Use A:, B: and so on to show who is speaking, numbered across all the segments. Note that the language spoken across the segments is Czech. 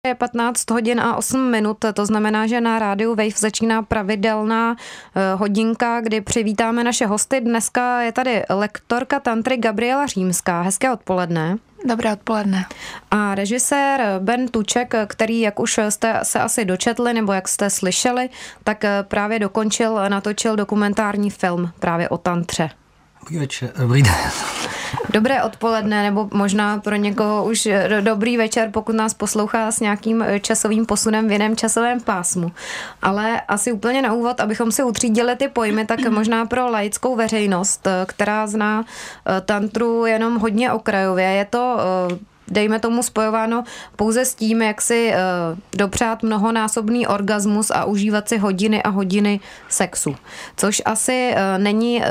A: Je 15 hodin a 8 minut, to znamená, že na rádiu Wave začíná pravidelná hodinka, kdy přivítáme naše hosty. Dneska je tady lektorka tantry Gabriela Římská. Hezké odpoledne.
B: Dobré odpoledne.
A: A režisér Ben Tuček, který, jak už jste se asi dočetli, nebo jak jste slyšeli, tak právě natočil dokumentární film právě o tantře.
C: Dobrý den.
A: Dobré odpoledne, nebo možná pro někoho už dobrý večer, pokud nás poslouchá s nějakým časovým posunem v jiném časovém pásmu. Ale asi úplně na úvod, abychom si utřídili ty pojmy, tak možná pro laickou veřejnost, která zná tantru jenom hodně okrajově. Je to, dejme tomu, spojováno pouze s tím, jak si dopřát mnohonásobný orgasmus a užívat si hodiny a hodiny sexu. Což asi není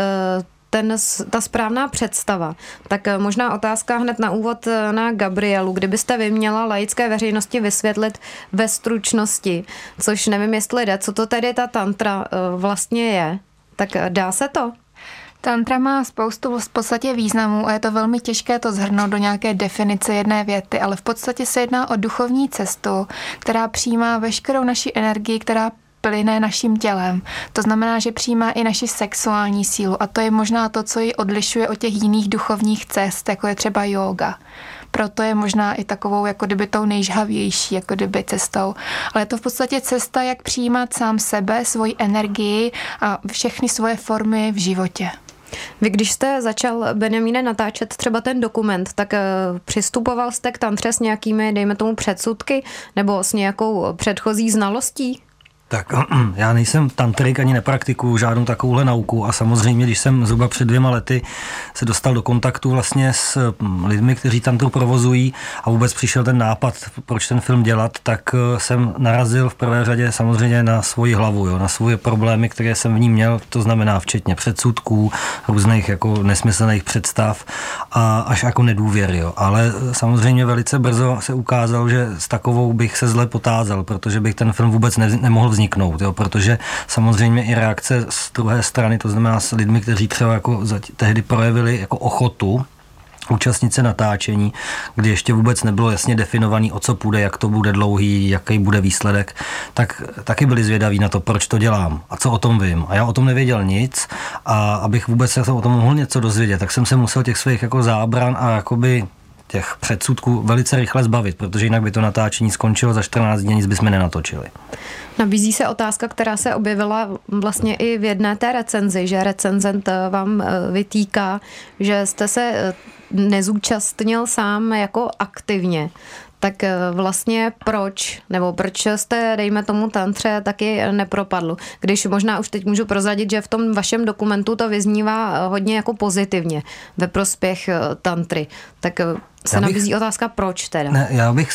A: ta správná představa. Tak možná otázka hned na úvod na Gabrielu. Kdybyste vy měla laické veřejnosti vysvětlit ve stručnosti, což nevím, jestli jde, co to tedy ta tantra vlastně je, tak dá se to?
B: Tantra má spoustu v podstatě významů a je to velmi těžké to shrnout do nějaké definice jedné věty, ale v podstatě se jedná o duchovní cestu, která přijímá veškerou naši energii, která plyne naším tělem. To znamená, že přijímá i naši sexuální sílu a to je možná to, co ji odlišuje od těch jiných duchovních cest, jako je třeba jóga. Proto je možná i takovou jako kdyby tou nejžhavější, jako kdyby cestou. Ale je to v podstatě cesta, jak přijímat sám sebe, svoji energii a všechny svoje formy v životě.
A: Vy, když jste začal, Benjamíne, natáčet třeba ten dokument, tak přistupoval jste k tantře s nějakými, dejme tomu, předsudky nebo s nějakou předchozí znalostí?
C: Tak já nejsem tantrik, ani nepraktikuju žádnou takovouhle nauku a samozřejmě, když jsem zhruba před 2 lety se dostal do kontaktu vlastně s lidmi, kteří tantru provozují a vůbec přišel ten nápad, proč ten film dělat, tak jsem narazil v prvé řadě samozřejmě na svoji hlavu, na svoje problémy, které jsem v ní měl, to znamená včetně předsudků, různých jako nesmyslných představ a až jako nedůvěry. Ale samozřejmě velice brzo se ukázalo, že s takovou bych se zle potázal, protože bych ten film vůbec nemohl vzniknout, protože samozřejmě i reakce z druhé strany, to znamená s lidmi, kteří třeba jako tehdy projevili jako ochotu účastnit se natáčení, kdy ještě vůbec nebylo jasně definovaný, o co půjde, jak to bude dlouhý, jaký bude výsledek, tak taky byli zvědaví na to, proč to dělám a co o tom vím. A já o tom nevěděl nic a abych vůbec se o tom mohl něco dozvědět, tak jsem se musel těch svých jako zábran a jakoby těch předsudků velice rychle zbavit, protože jinak by to natáčení skončilo za 14 dní, nic bychom nenatočili.
A: Nabízí se otázka, která se objevila vlastně i v jedné té recenzi, že recenzent vám vytýká, že jste se nezúčastnil sám jako aktivně. Tak vlastně proč jste, dejme tomu, tantře taky nepropadl? Když možná už teď můžu prozradit, že v tom vašem dokumentu to vyznívá hodně jako pozitivně ve prospěch tantry. Tak se nabízí otázka, proč teda?
C: Ne,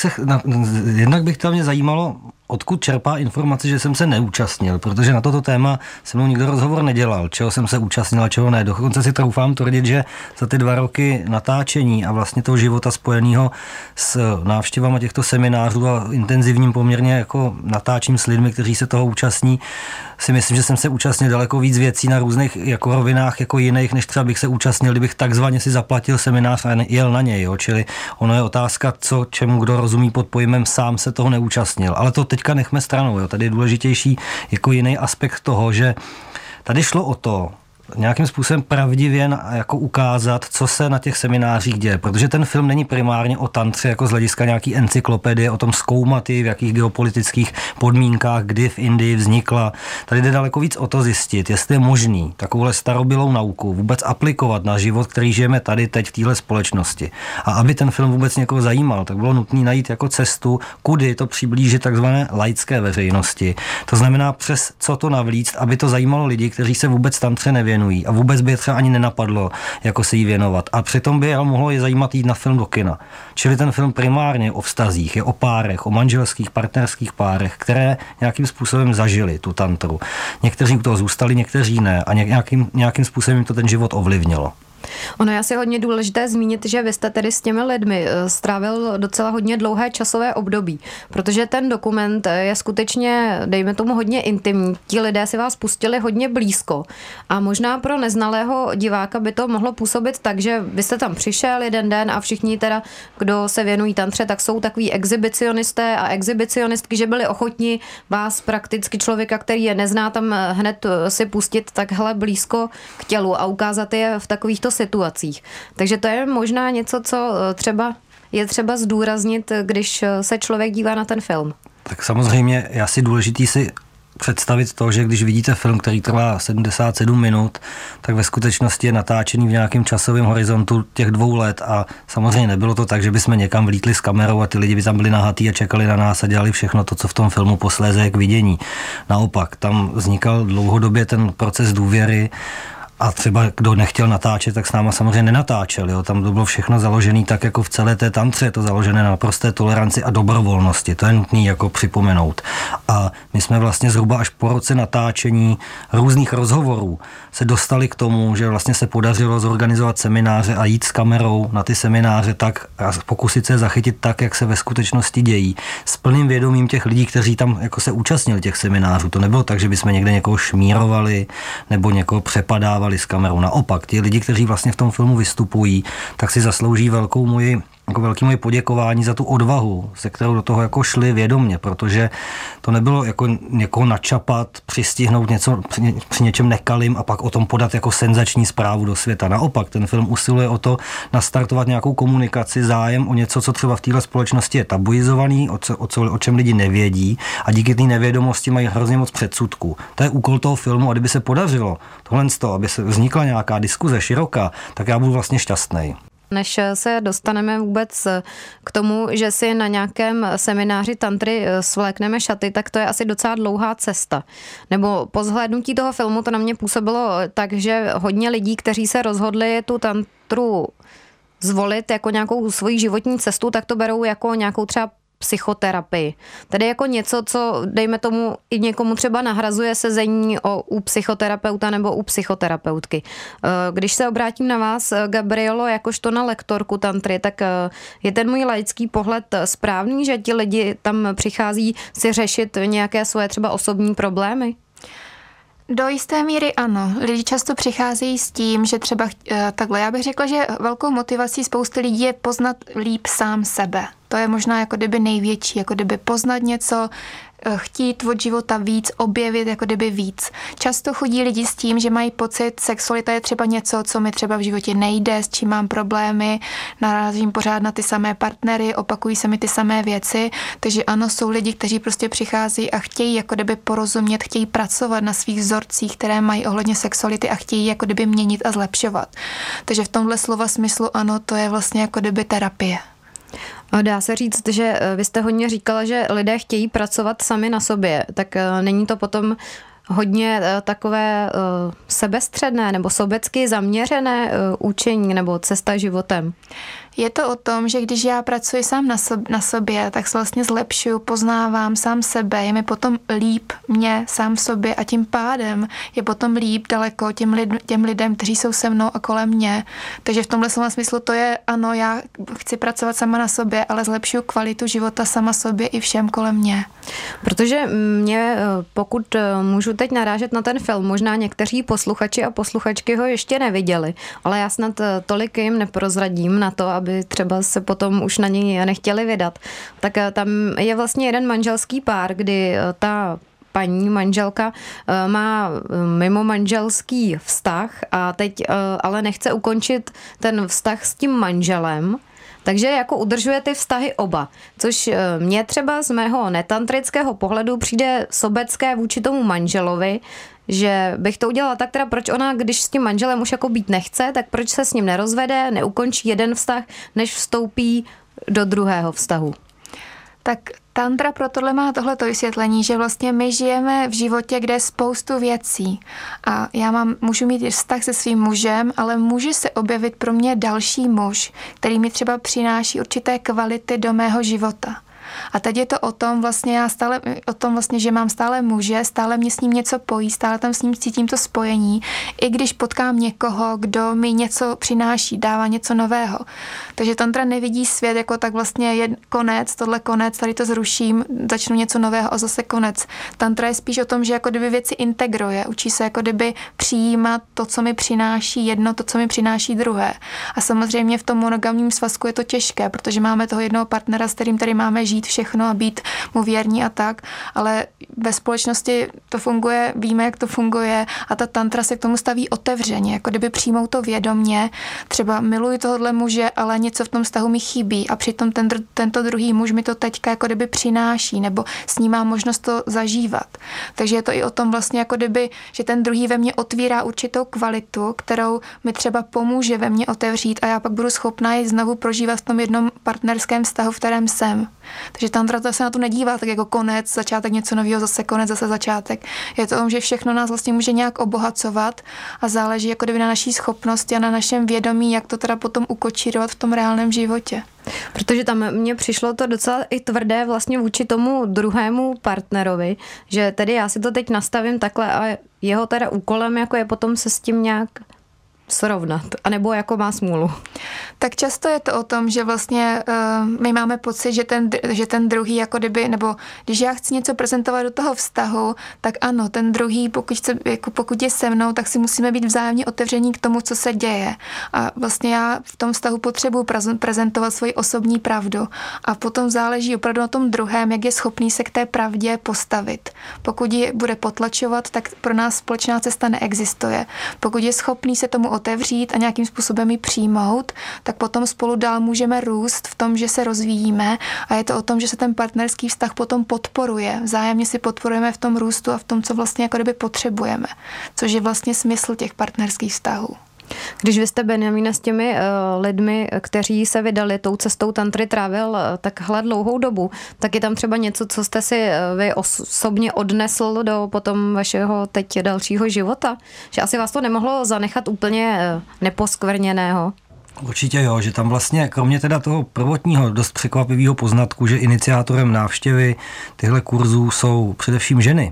C: jednak bych to mě zajímalo, odkud čerpá informace, že jsem se neúčastnil, protože na toto téma se mnou nikdo rozhovor nedělal, čeho jsem se účastnil a čeho ne. Dokonce si troufám tvrdit, že za ty 2 roky natáčení a vlastně toho života spojeného s návštěvama těchto seminářů a intenzivním poměrně jako natáčím s lidmi, kteří se toho účastní, si myslím, že jsem se účastnil daleko víc věcí na různých jako rovinách jako jiných, než třeba bych se účastnil, kdybych takzvaně si zaplatil seminář a jel na něj. Čili ono je otázka, čemu kdo rozumí pod pojmem sám se toho neúčastnil. Ale to teďka nechme stranou. Tady je důležitější jako jiný aspekt toho, že tady šlo o to, nějakým způsobem pravdivě jako ukázat, co se na těch seminářích děje, protože ten film není primárně o tantře jako z hlediska nějaký encyklopedie, o tom zkoumat v jakých geopolitických podmínkách, kdy v Indii vznikla. Tady jde daleko víc o to zjistit, jestli je možný takovouhle starobylou nauku vůbec aplikovat na život, který žijeme tady teď v téhle společnosti. A aby ten film vůbec někoho zajímal, tak bylo nutné najít jako cestu, kudy to přiblížit takzvané laické veřejnosti. To znamená přes co to navlíct, aby to zajímalo lidi, kteří se vůbec tantře nevěnují a vůbec by je třeba ani nenapadlo, jako se jí věnovat. A přitom by je mohlo je zajímat jít na film do kina. Čili ten film primárně o vztazích, je o párech, o manželských, partnerských párech, které nějakým způsobem zažili tu tantru. Někteří u toho zůstali, někteří ne a nějakým způsobem to ten život ovlivnilo.
A: Ono je asi hodně důležité zmínit, že vy jste tedy s těmi lidmi strávil docela hodně dlouhé časové období, protože ten dokument je skutečně, dejme tomu, hodně intimní. Ti lidé si vás pustili hodně blízko a možná pro neznalého diváka by to mohlo působit tak, že vy jste tam přišel jeden den a všichni teda, kdo se věnují tantře, tak jsou takový exhibicionisté a exhibicionistky, že byli ochotni vás prakticky člověka, který je nezná, tam hned si pustit takhle blízko k tělu a ukázat je v takovýchto situacích. Takže to je možná něco, co je třeba zdůraznit, když se člověk dívá na ten film.
C: Tak samozřejmě je asi důležitý si představit to, že když vidíte film, který trvá 77 minut, tak ve skutečnosti je natáčený v nějakém časovém horizontu těch 2 let a samozřejmě nebylo to tak, že bychom někam vlítli s kamerou a ty lidi by tam byli nahatý a čekali na nás a dělali všechno to, co v tom filmu posléze je k vidění. Naopak, tam vznikal dlouhodobě ten proces důvěry a třeba kdo nechtěl natáčet, tak s náma samozřejmě nenatáčel. Jo? Tam to bylo všechno založené tak jako v celé té tantře, je to založené na prosté toleranci a dobrovolnosti. To je nutné jako připomenout. A my jsme vlastně zhruba až po roce natáčení různých rozhovorů se dostali k tomu, že vlastně se podařilo zorganizovat semináře a jít s kamerou na ty semináře tak a pokusit se zachytit tak, jak se ve skutečnosti dějí. S plným vědomím těch lidí, kteří tam jako se účastnili těch seminářů. To nebylo tak, že bychom někde někoho šmírovali nebo někoho přepadávali s kamerou. Naopak, ti lidi, kteří vlastně v tom filmu vystupují, tak si zaslouží velký moje poděkování za tu odvahu, se kterou do toho jako šli vědomně, protože to nebylo jako někoho načapat, přistihnout něco při něčem nekalým a pak o tom podat jako senzační zprávu do světa. Naopak, ten film usiluje o to nastartovat nějakou komunikaci, zájem o něco, co třeba v téhle společnosti je tabuizovaný, o čem lidi nevědí a díky té nevědomosti mají hrozně moc předsudků. To je úkol toho filmu a kdyby se podařilo tohle z toho, aby se vznikla nějaká diskuze široká, tak já budu vlastně šťastný.
A: Než se dostaneme vůbec k tomu, že si na nějakém semináři tantry svlékneme šaty, tak to je asi docela dlouhá cesta. Nebo po zhlédnutí toho filmu to na mě působilo tak, že hodně lidí, kteří se rozhodli tu tantru zvolit jako nějakou svoji životní cestu, tak to berou jako nějakou třeba psychoterapii. Tedy jako něco, co dejme tomu i někomu třeba nahrazuje sezení u psychoterapeuta nebo u psychoterapeutky. Když se obrátím na vás, Gabrielo, jakožto na lektorku tantry, tak je ten můj laický pohled správný, že ti lidi tam přichází si řešit nějaké svoje třeba osobní problémy?
B: Do jisté míry ano. Lidi často přicházejí s tím, že třeba takhle. Já bych řekla, že velkou motivací spousty lidí je poznat líp sám sebe. To je možná jako kdyby největší, jako kdyby poznat něco, chtít od života víc, objevit jako kdyby víc. Často chodí lidi s tím, že mají pocit, sexualita je třeba něco, co mi třeba v životě nejde, s čím mám problémy, narazím pořád na ty samé partnery, opakují se mi ty samé věci, takže ano, jsou lidi, kteří prostě přichází a chtějí jako kdyby porozumět, chtějí pracovat na svých vzorcích, které mají ohledně sexuality a chtějí jako kdyby měnit a zlepšovat. Takže v tomhle slova smyslu ano, to je vlastně jako kdyby terapie.
A: Dá se říct, že vy jste hodně říkala, že lidé chtějí pracovat sami na sobě, tak není to potom hodně takové sebestředné nebo sobecky zaměřené učení nebo cesta životem?
B: Je to o tom, že když já pracuji sám na sobě, tak se vlastně zlepšuju, poznávám sám sebe, je mi potom líp mě sám v sobě a tím pádem je potom líp daleko těm lidem, kteří jsou se mnou a kolem mě. Takže v tomhle slova smyslu to je ano, já chci pracovat sama na sobě, ale zlepšuju kvalitu života sama sobě i všem kolem mě.
A: Protože mě, pokud můžu teď narážet na ten film, možná někteří posluchači a posluchačky ho ještě neviděli, ale já snad tolik jim neprozradím na to, aby třeba se potom už na něj nechtěli vydat. Tak tam je vlastně jeden manželský pár, kdy ta paní manželka má mimo manželský vztah a teď ale nechce ukončit ten vztah s tím manželem, takže jako udržuje ty vztahy oba, což mně třeba z mého netantrického pohledu přijde sobecké vůči tomu manželovi, že bych to udělala tak, teda proč ona, když s tím manželem už jako být nechce, tak proč se s ním nerozvede, neukončí jeden vztah, než vstoupí do druhého vztahu.
B: Tak tantra pro tohle má tohleto vysvětlení, že vlastně my žijeme v životě, kde je spoustu věcí a můžu mít vztah se svým mužem, ale může se objevit pro mě další muž, který mi třeba přináší určité kvality do mého života. A teď je to o tom vlastně, že mám stále muže, stále mě s ním něco pojí, stále tam s ním cítím to spojení, i když potkám někoho, kdo mi něco přináší, dává něco nového. Takže tantra nevidí svět jako tak vlastně je konec, tohle konec, tady to zruším, začnu něco nového a zase konec. Tantra je spíš o tom, že jako kdyby věci integruje, učí se jako kdyby přijímat to, co mi přináší jedno, to, co mi přináší druhé. A samozřejmě v tom monogamním svazku je to těžké, protože máme toho jednoho partnera, s kterým tady máme žít všechno a být mu věrní a tak, ale ve společnosti to funguje, víme, jak to funguje a ta tantra se k tomu staví otevřeně, jako kdyby přijmou to vědomě, třeba miluji tohohle muže, ale něco v tom vztahu mi chybí a přitom tento druhý muž mi to teďka jako kdyby přináší, nebo s ním mám možnost to zažívat. Takže je to i o tom vlastně jako kdyby, že ten druhý ve mně otvírá určitou kvalitu, kterou mi třeba pomůže ve mně otevřít a já pak budu schopná ji znovu prožívat v tom jednom partnerském vztahu, v kterém jsem. Takže tantra se na to nedívá tak jako konec, začátek něco nového, zase konec, zase začátek. Je to o tom, že všechno nás vlastně může nějak obohacovat a záleží jako kdyby na naší schopnosti a na našem vědomí, jak to teda potom ukočírovat v tom reálném životě.
A: Protože tam mně přišlo to docela i tvrdé vlastně vůči tomu druhému partnerovi, že tedy já si to teď nastavím takhle a jeho teda úkolem jako je potom se s tím nějak srovnat, anebo jako má smůlu.
B: Tak často je to o tom, že vlastně my máme pocit, že ten druhý jako kdyby, nebo když já chci něco prezentovat do toho vztahu, tak ano, ten druhý, pokud je se mnou, tak si musíme být vzájemně otevření k tomu, co se děje. A vlastně já v tom vztahu potřebuji prezentovat svoji osobní pravdu. A potom záleží opravdu na tom druhém, jak je schopný se k té pravdě postavit. Pokud ji bude potlačovat, tak pro nás společná cesta neexistuje. Pokud je schopný se tomu otevřít a nějakým způsobem ji přijmout, tak potom spolu dál můžeme růst v tom, že se rozvíjíme a je to o tom, že se ten partnerský vztah potom podporuje. Vzájemně si podporujeme v tom růstu a v tom, co vlastně jako kdyby potřebujeme, což je vlastně smysl těch partnerských vztahů.
A: Když vy jste, Benjamíne, s těmi lidmi, kteří se vydali tou cestou tantry, trávil takhle dlouhou dobu, tak je tam třeba něco, co jste si vy osobně odnesl do potom vašeho teď dalšího života? Že asi vás to nemohlo zanechat úplně neposkvrněného?
C: Určitě jo, že tam vlastně, kromě teda toho prvotního dost překvapivého poznatku, že iniciátorem návštěvy těchto kurzů jsou především ženy.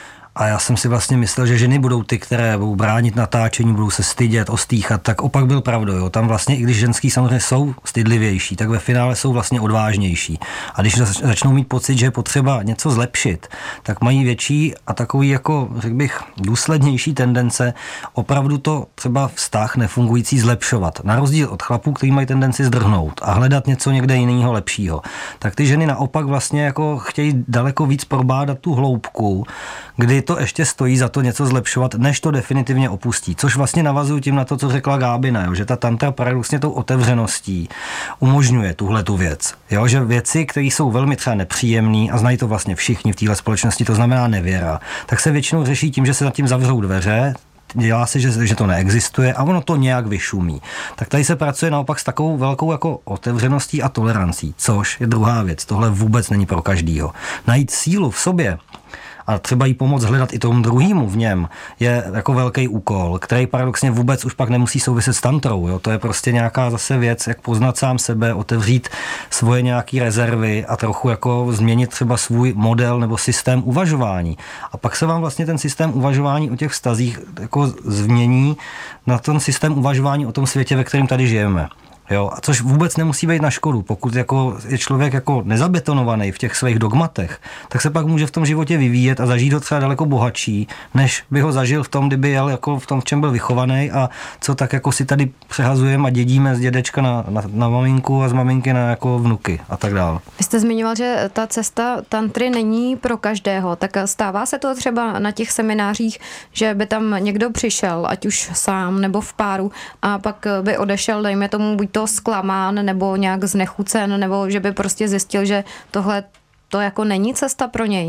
C: A já jsem si vlastně myslel, že ženy budou ty, které budou bránit natáčení, budou se stydět, ostýchat, tak opak byl pravdou. Jo. Tam vlastně, i když ženský samozřejmě jsou stydlivější, tak ve finále jsou vlastně odvážnější. A když začnou mít pocit, že je potřeba něco zlepšit, tak mají větší a takový, jako řekl bych, důslednější tendence opravdu to třeba vztah nefungující zlepšovat. Na rozdíl od chlapů, kteří mají tendenci zdrhnout a hledat něco někde jiného lepšího. Tak ty ženy naopak vlastně jako chtějí daleko víc probádat tu hloubku, kdy to ještě stojí za to něco zlepšovat, než to definitivně opustí. Což vlastně navazuju tím na to, co řekla Gábina, jo, že ta tantra paradoxně tou otevřeností umožňuje tuhletu věc. Jo, že věci, které jsou velmi třeba nepříjemné a znají to vlastně všichni v téhle společnosti, to znamená nevěra, tak se většinou řeší tím, že se nad tím zavřou dveře, dělá se, že to neexistuje a ono to nějak vyšumí. Tak tady se pracuje naopak s takovou velkou jako otevřeností a tolerancí, což je druhá věc. Tohle vůbec není pro každýho. Najít sílu v sobě a třeba jí pomoct hledat i tomu druhému v něm je jako velký úkol, který paradoxně vůbec už pak nemusí souviset s tantrou. Jo? To je prostě nějaká zase věc, jak poznat sám sebe, otevřít svoje nějaké rezervy a trochu jako změnit třeba svůj model nebo systém uvažování. A pak se vám vlastně ten systém uvažování o těch vztazích jako změní na ten systém uvažování o tom světě, ve kterém tady žijeme. Jo, a což vůbec nemusí být na škodu. Pokud jako je člověk jako nezabetonovaný v těch svých dogmatech, tak se pak může v tom životě vyvíjet a zažít ho třeba daleko bohatší, než by ho zažil v tom, kdyby jel jako v tom, v čem byl vychovaný a co tak jako si tady přehazujeme a dědíme z dědečka na maminku a z maminky na jako vnuky a tak dále.
A: Vy jste zmiňoval, že ta cesta tantry není pro každého, tak stává se to třeba na těch seminářích, že by tam někdo přišel, ať už sám nebo v páru a pak by odešel, dejme tomu, buď to zklamán nebo nějak znechucen, nebo že by prostě zjistil, že tohle to jako není cesta pro něj?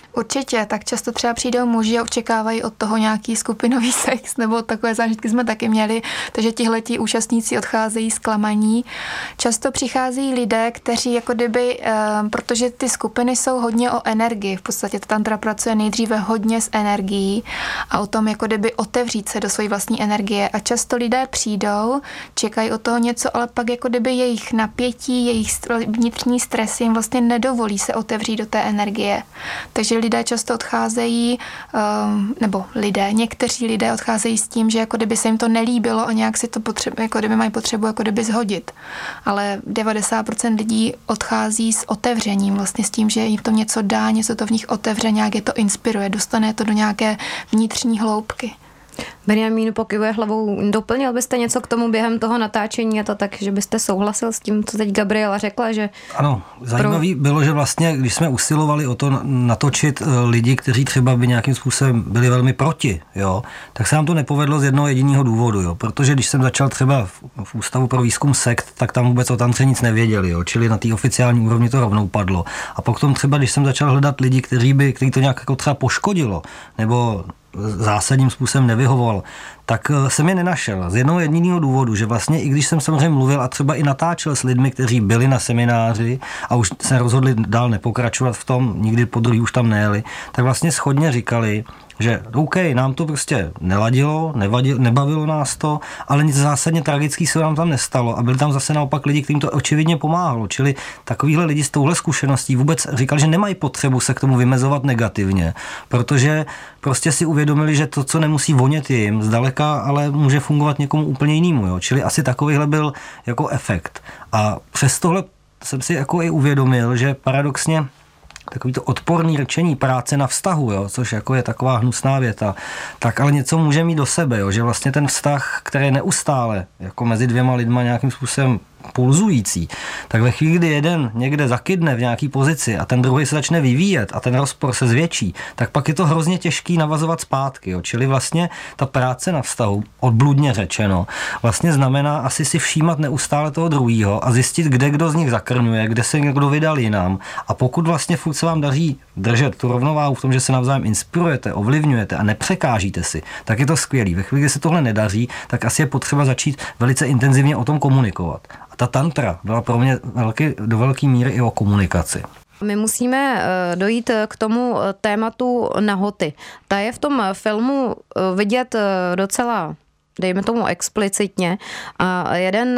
B: Určitě, tak často třeba přijdou muži a očekávají od toho nějaký skupinový sex, nebo takové zážitky jsme taky měli, takže tihleti účastníci odcházejí zklamaní. Často přicházejí lidé, kteří jako kdyby, protože ty skupiny jsou hodně o energii, v podstatě tantra pracuje nejdříve hodně s energií a o tom jako kdyby otevřít se do své vlastní energie a často lidé přijdou, čekají od toho něco, ale pak jako kdyby jejich napětí, jejich vnitřní stres jim vlastně nedovolí se otevřít do té energie. Takže lidé často odcházejí, někteří lidé odcházejí s tím, že jako kdyby se jim to nelíbilo a nějak si to jako kdyby mají potřebu jako kdyby zhodit. Ale 90% lidí odchází s otevřením, vlastně s tím, že jim to něco dá, něco to v nich otevře, nějak je to inspiruje, dostane to do nějaké vnitřní hloubky.
A: Benjamín pokyvuje hlavou. Doplnil byste něco k tomu během toho natáčení? Je to tak, že byste souhlasil s tím, co teď Gabriela řekla? Že
C: ano, zajímavý bylo, že vlastně, když jsme usilovali o to natočit lidi, kteří třeba by nějakým způsobem byli velmi proti, jo, tak se nám to nepovedlo z jednoho jediného důvodu, jo, protože když jsem začal třeba v Ústavu pro výzkum sekt, tak tam vůbec o tantře nic nevěděli, jo, čili na té oficiální úrovni to rovnou padlo. A potom třeba, když jsem začal hledat lidi, kteří to nějak jako třeba poškodilo, nebo zásadním způsobem nevyhovoval, tak jsem je nenašel. Z jednoho jediného důvodu, že vlastně i když jsem samozřejmě mluvil a třeba i natáčel s lidmi, kteří byli na semináři a už se rozhodli dál nepokračovat v tom, nikdy po druhý už tam nejeli, tak vlastně shodně říkali, že OK, nám to prostě neladilo, nebavilo nás to, ale nic zásadně tragický se nám tam nestalo a byli tam zase naopak lidi, kterým to očividně pomáhalo. Čili takovýhle lidi s touhle zkušeností vůbec říkali, že nemají potřebu se k tomu vymezovat negativně, protože prostě si uvědomili, že to, co nemusí vonět jim zdaleka, ale může fungovat někomu úplně jinému. Jo. Čili asi takovýhle byl jako efekt. A přes tohle jsem si jako i uvědomil, že paradoxně takový to odporný rčení práce na vztahu, jo, což jako je taková hnusná věta, tak ale něco může mít do sebe, jo, že vlastně ten vztah, který je neustále jako mezi dvěma lidma nějakým způsobem pulzující, tak ve chvíli, kdy jeden někde zakydne v nějaký pozici a ten druhý se začne vyvíjet a ten rozpor se zvětší, tak pak je to hrozně těžký navazovat zpátky. Jo. Čili vlastně ta práce na vztahu, odbludně řečeno, vlastně znamená asi si všímat neustále toho druhýho a zjistit, kde kdo z nich zakrňuje, kde se někdo vydal jinam. A pokud vlastně furt se vám daří držet tu rovnováhu v tom, že se navzájem inspirujete, ovlivňujete a nepřekážíte si, tak je to skvělý. Ve chvíli, kdy se tohle nedaří, tak asi je potřeba začít velice intenzivně o tom komunikovat. Ta tantra byla pro mě do velké míry i o komunikaci.
A: My musíme dojít k tomu tématu nahoty. Ta je v tom filmu vidět docela, dejme tomu explicitně, a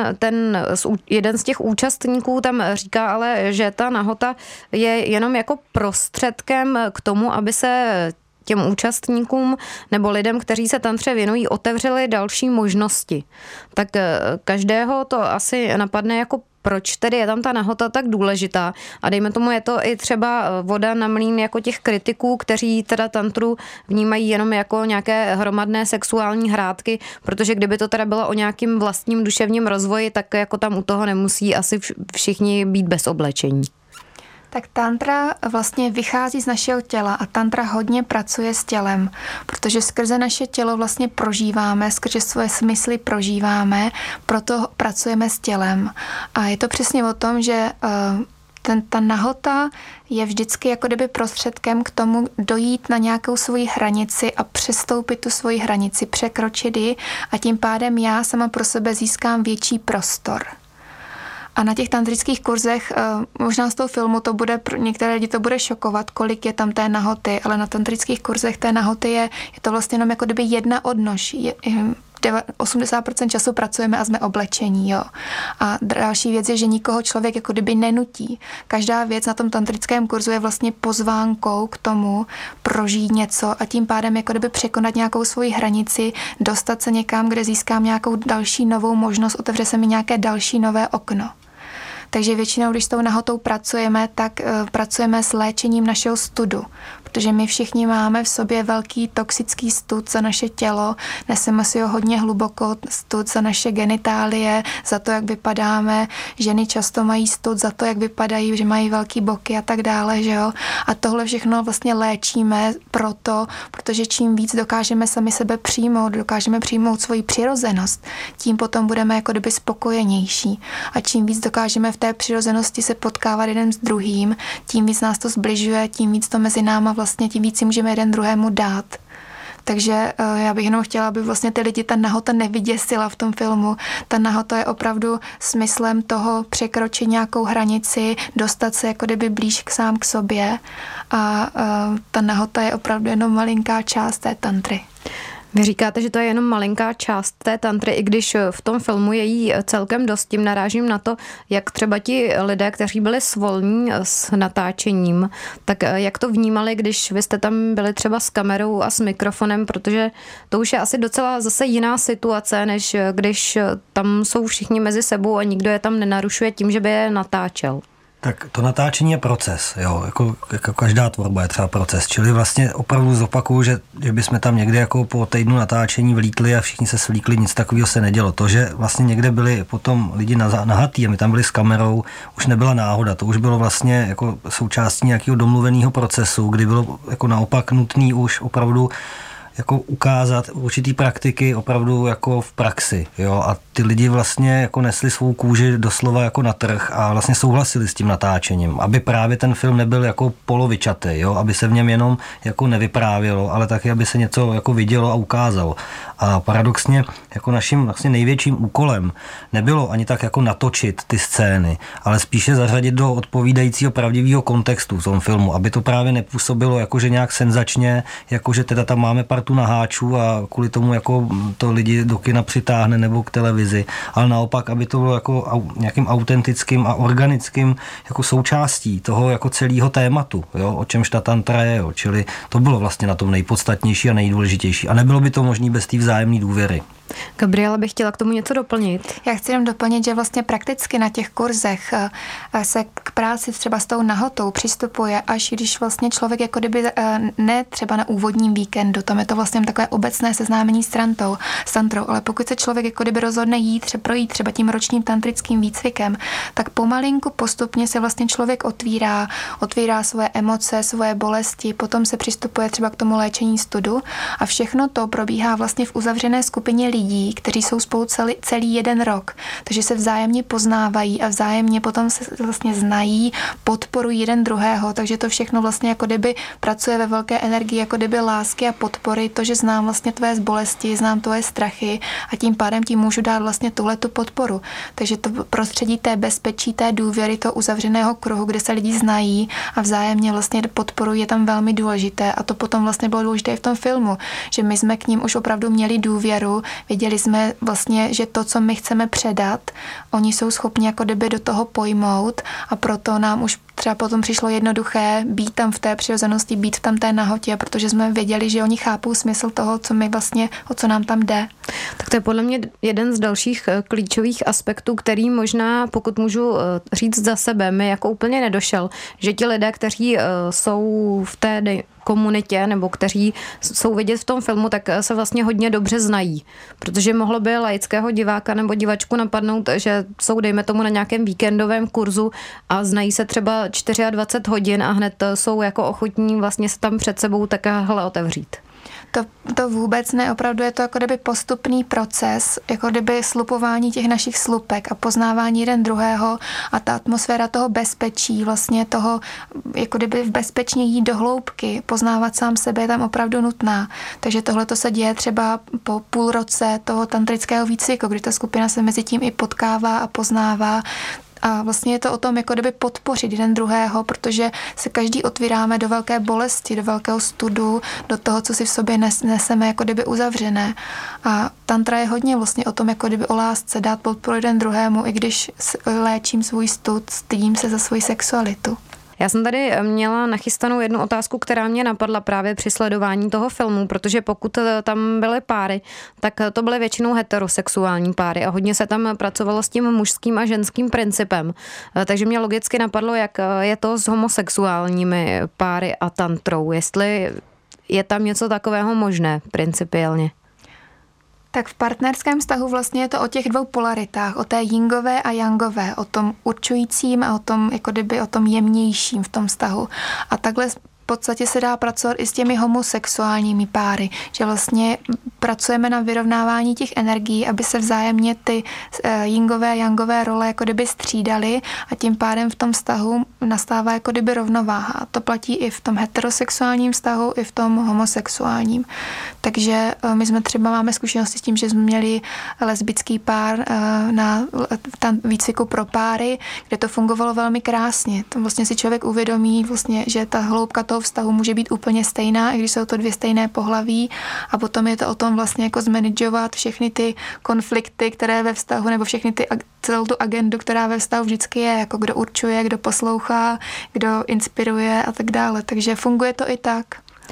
A: jeden z těch účastníků tam říká ale, že ta nahota je jenom jako prostředkem k tomu, aby se těm účastníkům nebo lidem, kteří se tantře věnují, otevřely další možnosti. Tak každého to asi napadne jako proč tedy je tam ta nahota tak důležitá. A dejme tomu, je to i třeba voda na mlýn jako těch kritiků, kteří teda tantru vnímají jenom jako nějaké hromadné sexuální hrátky, protože kdyby to teda bylo o nějakým vlastním duševním rozvoji, tak jako tam u toho nemusí asi všichni být bez oblečení.
B: Tak tantra vlastně vychází z našeho těla a tantra hodně pracuje s tělem, protože skrze naše tělo vlastně prožíváme, skrze svoje smysly prožíváme, proto pracujeme s tělem. A je to přesně o tom, že ta nahota je vždycky jako kdyby prostředkem k tomu dojít na nějakou svoji hranici a přestoupit tu svoji hranici, překročit ji a tím pádem já sama pro sebe získám větší prostor. A na těch tantrických kurzech, možná z toho filmu to bude, některé lidi to bude šokovat, kolik je tam té nahoty, ale na tantrických kurzech té nahoty je to vlastně jenom jako kdyby jedna odnož. 80% času pracujeme a jsme oblečení, jo. A další věc je, že nikoho člověk jako kdyby nenutí. Každá věc na tom tantrickém kurzu je vlastně pozvánkou k tomu prožít něco a tím pádem jako kdyby překonat nějakou svoji hranici, dostat se někam, kde získám nějakou další novou možnost, otevře se mi nějaké další nové okno. Takže většinou, když s tou nahotou pracujeme, tak pracujeme s léčením našeho studu, protože my všichni máme v sobě velký toxický stud za naše tělo, neseme si ho hodně hluboko, stud za naše genitálie, za to, jak vypadáme. Ženy často mají stud za to, jak vypadají, že mají velký boky a tak dále, že jo. A tohle všechno vlastně léčíme protože čím víc dokážeme sami sebe přijmout, dokážeme přijmout svoji přirozenost, tím potom budeme jako kdyby spokojenější. A čím víc dokážeme v té přirozenosti se potkávat jeden s druhým, tím víc nás to zbližuje, tím víc to mezi náma vlastně tím víc si můžeme jeden druhému dát. Takže já bych jenom chtěla, aby vlastně ty lidi ta nahota nevyděsila v tom filmu. Ta nahota je opravdu smyslem toho překročit nějakou hranici, dostat se jako kdyby blíž sám k sobě a ta nahota je opravdu jenom malinká část té tantry.
A: Vy říkáte, že to je jenom malinká část té tantry, i když v tom filmu je jí celkem dost. Tím narážím na to, jak třeba ti lidé, kteří byli svolní s natáčením, tak jak to vnímali, když vy jste tam byli třeba s kamerou a s mikrofonem, protože to už je asi docela zase jiná situace, než když tam jsou všichni mezi sebou a nikdo je tam nenarušuje tím, že by je natáčel.
C: Tak to natáčení je proces, jo, jako každá tvorba je třeba proces, čili vlastně opravdu zopakuju, že bychom tam někde jako po týdnu natáčení vlítli a všichni se svlíkli, nic takového se nedělo. To, že vlastně někde byli potom lidi nahatý a my tam byli s kamerou, už nebyla náhoda, to už bylo vlastně jako součástí nějakého domluveného procesu, kdy bylo jako naopak nutný už opravdu jako ukázat určitý praktiky opravdu jako v praxi, jo, a ty lidi vlastně jako nesli svou kůži doslova jako na trh a vlastně souhlasili s tím natáčením, aby právě ten film nebyl jako polovičatý, jo, aby se v něm jenom jako nevyprávělo, ale taky, aby se něco jako vidělo a ukázalo. A paradoxně jako naším vlastně největším úkolem nebylo ani tak jako natočit ty scény, ale spíše zařadit do odpovídajícího pravdivého kontextu v tom filmu, aby to právě nepůsobilo jakože nějak senzačně, jakože teda tam máme partu naháčů a kvůli tomu jako to lidi do kina přitáhne nebo k televizi, ale naopak, aby to bylo jako nějakým autentickým a organickým jako součástí toho jako celého tématu, jo, o čemž ta tantra je, jo, čili to bylo vlastně na tom nejpodstatnější a nejdůležitější a nebylo by to možné bez té vzájemné důvěry.
A: Gabriela bych chtěla k tomu něco doplnit.
B: Já chci jenom doplnit, že vlastně prakticky na těch kurzech se k práci třeba s tou nahotou přistupuje, až když vlastně člověk jako kdyby ne třeba na úvodním víkendu, tam je to vlastně takové obecné seznámení s tantrou, ale pokud se člověk jako kdyby rozhodne projít třeba tím ročním tantrickým výcvikem, tak pomalinku postupně se vlastně člověk otvírá svoje emoce, svoje bolesti, potom se přistupuje třeba k tomu léčení studu a všechno to probíhá vlastně v uzavřené skupině lidí, kteří jsou spolu celý jeden rok. Takže se vzájemně poznávají a vzájemně potom se vlastně znají, podporují jeden druhého, takže to všechno vlastně jako kdyby pracuje ve velké energii, jako kdyby lásky a podpory, to, že znám vlastně tvé bolesti, znám tvoje strachy a tím pádem ti můžu dát vlastně tuhletu podporu. Takže to prostředí té bezpečí, té důvěry, toho uzavřeného kruhu, kde se lidi znají a vzájemně vlastně podporují, je tam velmi důležité a to potom vlastně bylo důležité v tom filmu, že my jsme k ním už opravdu měli důvěru. Věděli jsme vlastně, že to, co my chceme předat, oni jsou schopni jako kdyby do toho pojmout a proto nám už třeba potom přišlo jednoduché být tam v té přirozenosti, být tam té nahotě, protože jsme věděli, že oni chápou smysl toho, co my vlastně, o co nám tam jde.
A: Tak to je podle mě jeden z dalších klíčových aspektů, který možná, pokud můžu říct za sebe, mi jako úplně nedošel, že ti lidé, kteří jsou v té komunitě nebo kteří jsou vidět v tom filmu, tak se vlastně hodně dobře znají. Protože mohlo by laického diváka nebo divačku napadnout, že jsou, dejme tomu, na nějakém víkendovém kurzu a znají se třeba 24 hodin a hned jsou jako ochotní vlastně se tam před sebou takhle otevřít.
B: To vůbec ne, opravdu je to jako kdyby postupný proces, jako kdyby slupování těch našich slupek a poznávání jeden druhého a ta atmosféra toho bezpečí, vlastně toho, jako kdyby bezpečně jít do hloubky, poznávat sám sebe je tam opravdu nutná. Takže tohle to se děje třeba po půl roce toho tantrického výcviku, kdy ta skupina se mezi tím i potkává a poznává. A vlastně je to o tom, jako kdyby podpořit jeden druhého, protože se každý otvíráme do velké bolesti, do velkého studu, do toho, co si v sobě neseme jako kdyby uzavřené. A tantra je hodně vlastně o tom, jako kdyby o lásce, dát podporu jeden druhému, i když léčím svůj stud, stydím se za svoji sexualitu.
A: Já jsem tady měla nachystanou jednu otázku, která mě napadla právě při sledování toho filmu, protože pokud tam byly páry, tak to byly většinou heterosexuální páry a hodně se tam pracovalo s tím mužským a ženským principem. Takže mě logicky napadlo, jak je to s homosexuálními páry a tantrou, jestli je tam něco takového možné principiálně.
B: Tak v partnerském vztahu vlastně je to o těch dvou polaritách, o té yingové a yangové, o tom určujícím a o tom, jako kdyby o tom jemnějším v tom vztahu. A takhle v podstatě se dá pracovat i s těmi homosexuálními páry, že vlastně pracujeme na vyrovnávání těch energií, aby se vzájemně ty yingové, yangové role jako kdyby střídaly a tím pádem v tom vztahu nastává jako kdyby rovnováha. To platí i v tom heterosexuálním vztahu, i v tom homosexuálním. Takže my jsme třeba máme zkušenosti s tím, že jsme měli lesbický pár na výcviku pro páry, kde to fungovalo velmi krásně. Tam vlastně si člověk uvědomí, vlastně, že ta hloubka toho vztahu může být úplně stejná, i když jsou to dvě stejné pohlaví a potom je to o tom vlastně jako zmanagovat všechny ty konflikty, které ve vztahu, nebo celou tu agendu, která ve vztahu vždycky je, jako kdo určuje, kdo poslouchá, kdo inspiruje a tak dále. Takže funguje to i tak.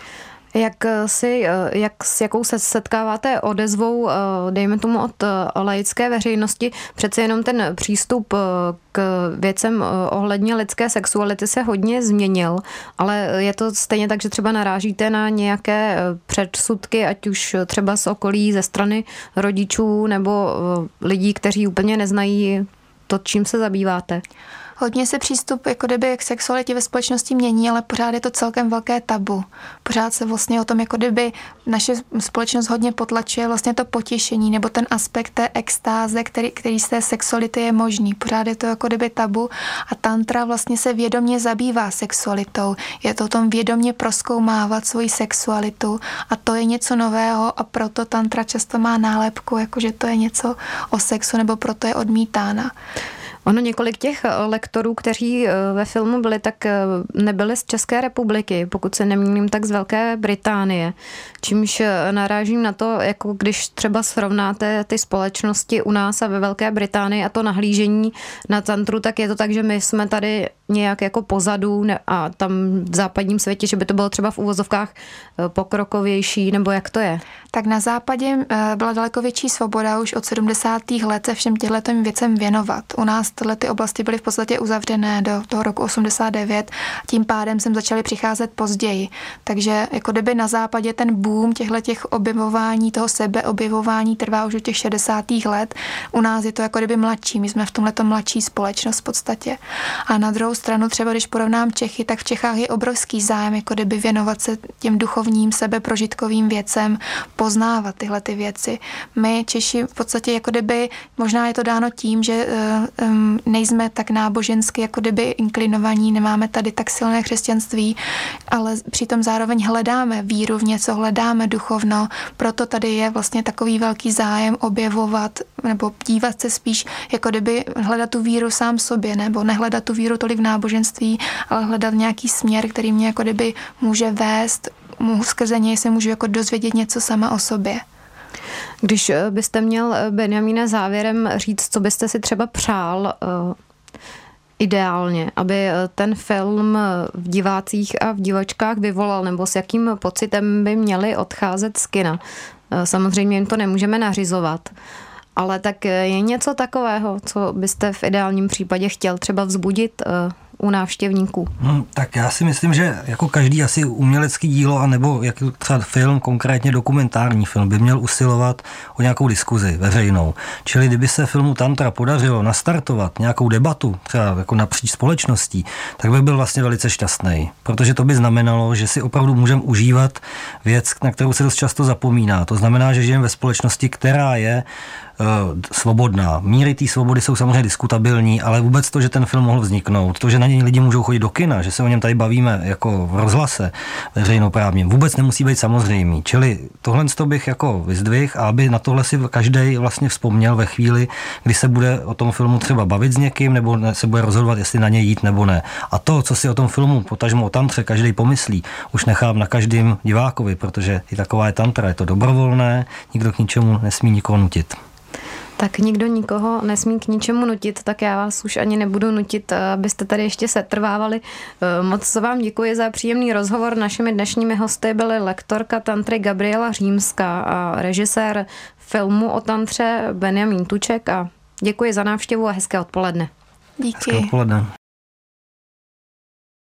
A: S jakou se setkáváte odezvou, dejme tomu od laické veřejnosti, přece jenom ten přístup k věcem ohledně lidské sexuality se hodně změnil, ale je to stejně tak, že třeba narážíte na nějaké předsudky, ať už třeba z okolí, ze strany rodičů nebo lidí, kteří úplně neznají to, čím se zabýváte.
B: Hodně se přístup jako kdyby k sexualitě ve společnosti mění, ale pořád je to celkem velké tabu. Pořád se vlastně o tom jako kdyby naše společnost hodně potlačuje vlastně to potěšení nebo ten aspekt té extáze, který z té sexuality je možný. Pořád je to jako kdyby tabu a tantra vlastně se vědomě zabývá sexualitou. Je to o tom vědomě prozkoumávat svoji sexualitu a to je něco nového a proto tantra často má nálepku, jakože to je něco o sexu nebo proto je odmítána.
A: Ono několik těch lektorů, kteří ve filmu byli, tak nebyli z České republiky, pokud se nemýlím, tak z Velké Británie. Čímž narážím na to, jako když třeba srovnáte ty společnosti u nás a ve Velké Británii a to nahlížení na tantru, tak je to tak, že my jsme tady nějak jako pozadu a tam v západním světě, že by to bylo třeba v uvozovkách pokrokovější, nebo jak to je?
B: Tak na západě byla daleko větší svoboda už od 70. let se všem těmhletom věcem věnovat. U nás tyhle ty oblasti byly v podstatě uzavřené do toho roku 89, tím pádem sem začaly přicházet později. Takže jako kdyby na západě ten boom těch objevování, toho sebeobjevování trvá už od těch 60. let. U nás je to jako kdyby mladší, my jsme v tomhleto mladší společnost v podstatě. A na druhou stranu třeba, když porovnám Čechy, tak v Čechách je obrovský zájem jako kdyby věnovat se těm duchovním sebeprožitkovým věcem, poznávat tyhle ty věci. My Češi v podstatě jako kdyby, možná je to dáno tím, že nejsme tak nábožensky jako kdyby inklinovaní, nemáme tady tak silné křesťanství, ale přitom zároveň hledáme víru v něco, hledáme duchovno, proto tady je vlastně takový velký zájem objevovat nebo dívat se spíš jako kdyby hledat tu víru sám sobě, nebo nehledat tu víru tolik v náboženství, ale hledat nějaký směr, který mě jako kdyby může vést, skrze něj se můžu jako dozvědět něco sama o sobě.
A: Když byste měl, Benjamíne, závěrem říct, co byste si třeba přál ideálně, aby ten film v divácích a v divačkách vyvolal, nebo s jakým pocitem by měli odcházet z kina. Samozřejmě jim to nemůžeme nařizovat, ale tak je něco takového, co byste v ideálním případě chtěl třeba vzbudit u návštěvníků?
C: Tak já si myslím, že jako každý asi umělecký dílo, anebo jak třeba film, konkrétně dokumentární film, by měl usilovat o nějakou diskuzi veřejnou. Čili kdyby se filmu Tantra podařilo nastartovat nějakou debatu, třeba jako napříč společností, tak by byl vlastně velice šťastný. Protože to by znamenalo, že si opravdu můžeme užívat věc, na kterou se dost často zapomíná. To znamená, že žijeme ve společnosti, která je svobodná. Míry té svobody jsou samozřejmě diskutabilní, ale vůbec to, že ten film mohl vzniknout, to, že na něj lidi můžou chodit do kina, že se o něm tady bavíme jako v rozhlase veřejnoprávním, vůbec nemusí být samozřejmý. Čili tohle bych jako vyzdvihl a aby na tohle si každý vlastně vzpomněl ve chvíli, kdy se bude o tom filmu třeba bavit s někým, nebo se bude rozhodovat, jestli na něj jít nebo ne. A to, co si o tom filmu, potažmo o tantře, každý pomyslí, už nechám na každém divákovi, protože i taková je tantra, je to dobrovolné, nikdo k ničemu nesmí nikoho nutit.
A: Tak nikdo nikoho nesmí k ničemu nutit, tak já vás už ani nebudu nutit, abyste tady ještě setrvávali. Moc vám děkuji za příjemný rozhovor. Našimi dnešními hosty byly lektorka tantry Gabriela Římská a režisér filmu o tantře Benjamín Tuček a děkuji za návštěvu a hezké odpoledne.
B: Díky.
C: Hezké odpoledne.